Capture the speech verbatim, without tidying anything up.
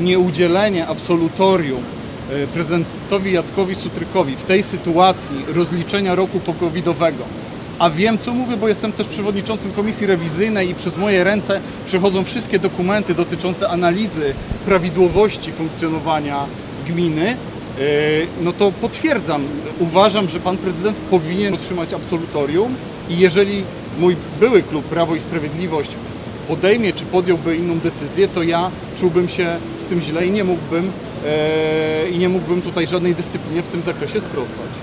nieudzielenie absolutorium prezydentowi Jackowi Sutrykowi w tej sytuacji rozliczenia roku pokowidowego, a wiem, co mówię, bo jestem też przewodniczącym komisji rewizyjnej i przez moje ręce przechodzą wszystkie dokumenty dotyczące analizy prawidłowości funkcjonowania gminy, no to potwierdzam, uważam, że pan prezydent powinien otrzymać absolutorium i jeżeli mój były klub Prawo i Sprawiedliwość podejmie czy podjąłby inną decyzję, to ja czułbym się z tym źle i nie mógłbym, e, i nie mógłbym tutaj żadnej dyscyplinie w tym zakresie sprostać.